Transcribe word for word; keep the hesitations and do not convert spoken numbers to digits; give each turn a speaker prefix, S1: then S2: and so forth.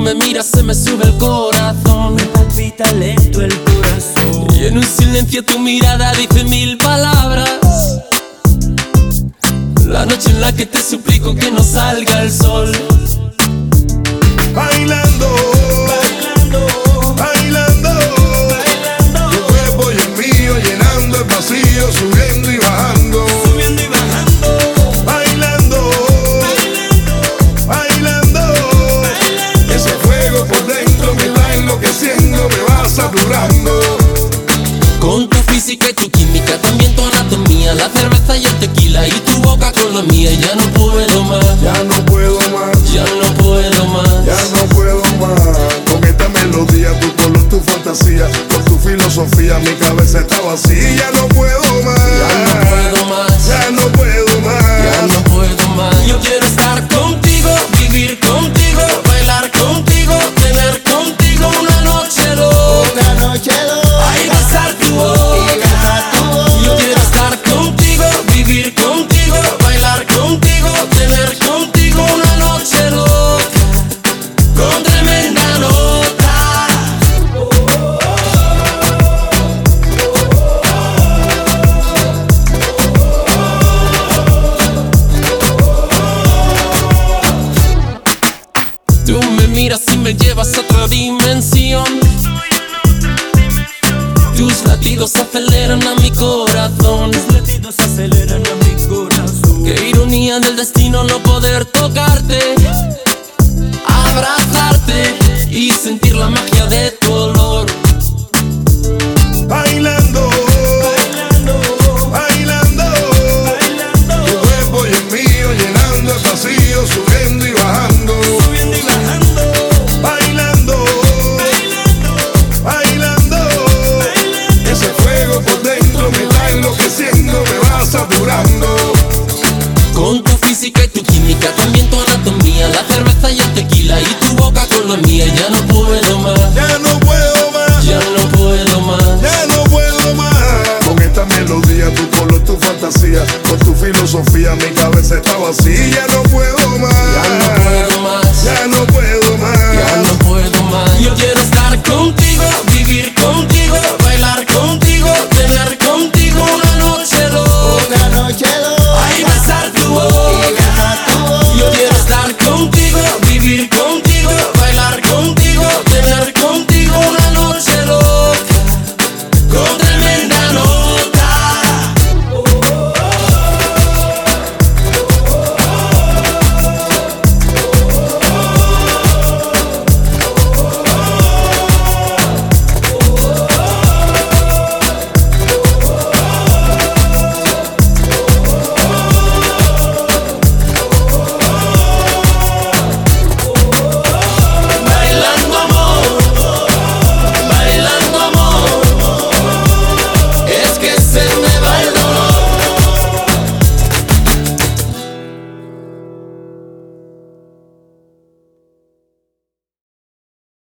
S1: me miras, se me sube el corazón.
S2: Me palpita lento el corazón.
S1: Y en un silencio tu mirada dice mil palabras. La noche en la que te suplico que no salga el sol.
S3: Bailando,
S2: Bailando,
S3: bailando,
S2: bailando.
S3: tu cuerpo y el mío llenando el vacío, subiendo y bajando.
S2: Subiendo y bajando.
S3: Bailando,
S2: Bailando,
S3: bailando,
S2: bailando.
S3: ese fuego por dentro me va enloqueciendo, me va saturando.
S1: Con tu física y tu química, también tu anatomía, la cerveza y el tequila y tu boca con la mía. Ya no puedo más,
S3: Ya no puedo más,
S1: ya no puedo más.
S3: ya no puedo más. Con esta melodía, tu color, tu fantasía, con tu filosofía, mi cabeza está vacía. Ya no puedo más,
S1: Ya no puedo más,
S3: ya no puedo más.
S1: ya no puedo más. Yo quiero estar contigo, vivir contigo, bailar contigo, tener contigo una noche loca.
S2: Una noche loca.
S1: Ay, besar tu boca.
S2: Y besar tu boca.
S1: Yo quiero estar contigo, vivir contigo, bailar contigo, tener contigo una noche loca, con tremenda nota. Tú me miras y me llevas a otra dimensión. Tus latidos aceleran a mi corazón.
S2: Los latidos aceleran a mi corazón.
S1: Qué ironía del destino no poder tocarte, abrazarte y sentir